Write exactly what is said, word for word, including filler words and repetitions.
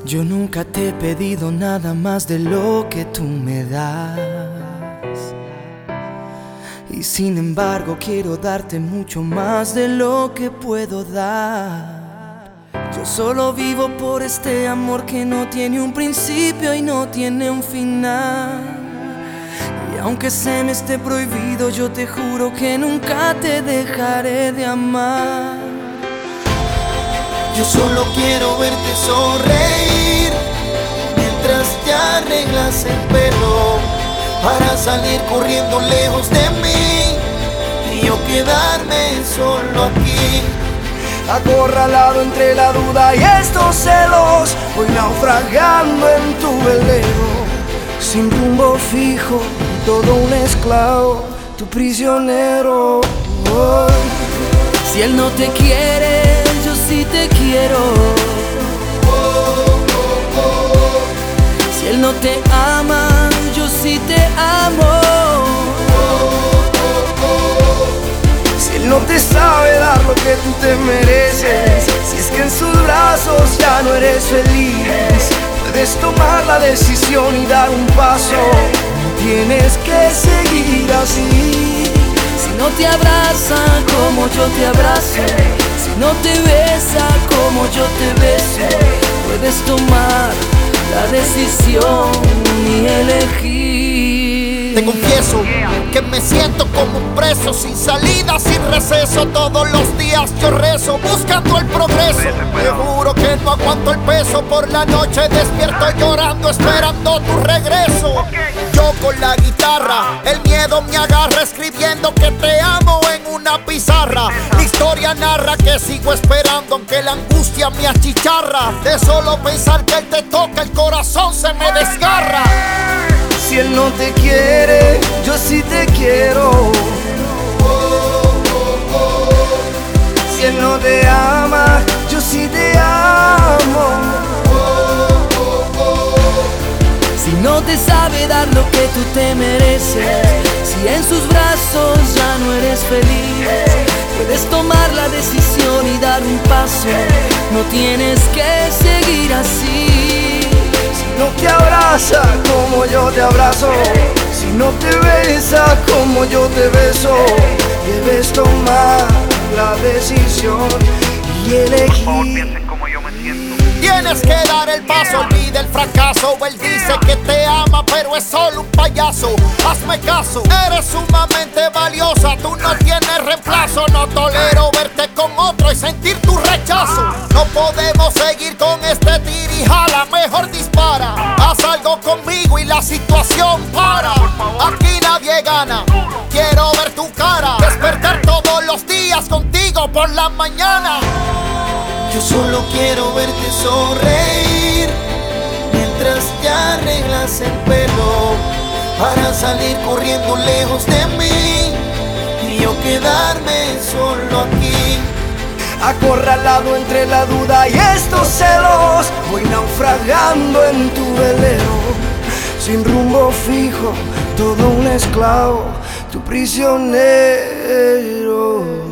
Yo nunca te he pedido nada más de lo que tú me das, y sin embargo quiero darte mucho más de lo que puedo dar. Yo solo vivo por este amor que no tiene un principio y no tiene un final. Y aunque se me esté prohibido, yo te juro que nunca te dejaré de amar. Yo solo quiero verte sonreír mientras te arreglas el pelo, para salir corriendo lejos de mí y yo quedarme solo aquí, acorralado entre la duda y estos celos, voy naufragando en tu velero, sin rumbo fijo, todo un esclavo, tu prisionero. Oh. Si él no te quiere, yo sí te quiero. Si él no te ama, yo sí te amo. Si él no te sabe dar lo que tú te mereces, si es que en sus brazos ya no eres feliz, puedes tomar la decisión y dar un paso. No tienes que seguir así. Si no te abraza como yo te abrazo, si no te besa como yo te beso, puedes tomar la decisión y elegir. Te confieso que me siento como un preso, sin salida, sin receso. Todos los días yo rezo, buscando el progreso. Te juro que no aguanto el peso. Por la noche despierto llorando, esperando tu regreso. Yo con la guitarra, el miedo me agarra, escribiendo que te amo en una pizarra. La historia narra que sigo esperando, aunque la angustia me achicharra. De solo pensar que él te toca, el corazón se me desgarra. Si él no te quiere, yo sí te quiero. Si él no te ama, yo sí te amo. Si no te sabe dar lo que tú te mereces, si en sus brazos ya no eres feliz, puedes tomar la decisión y dar un paso. No tienes que seguir así. Si no te abraza como yo te abrazo, si no te besa como yo te beso, debes tomar la decisión y elegir. Por favor, piensen como yo me siento. Tienes que dar el paso, olvida el fracaso. Él dice que te ama, pero es solo un payaso. Hazme caso, eres sumamente valiosa. Tú no tienes reemplazo. No tolero verte con otro y sentir tu rechazo. No podemos seguir con este tirijala. Mejor dispara, haz algo conmigo y la situación para. Aquí nadie gana. Quiero ver tu cara, despertar todos los días contigo por la mañana. Yo solo quiero verte sonreír mientras te arreglas el pelo, para salir corriendo lejos de mí y yo quedarme solo aquí, acorralado entre la duda y estos celos, voy naufragando en tu velero, sin rumbo fijo, todo un esclavo, tu prisionero.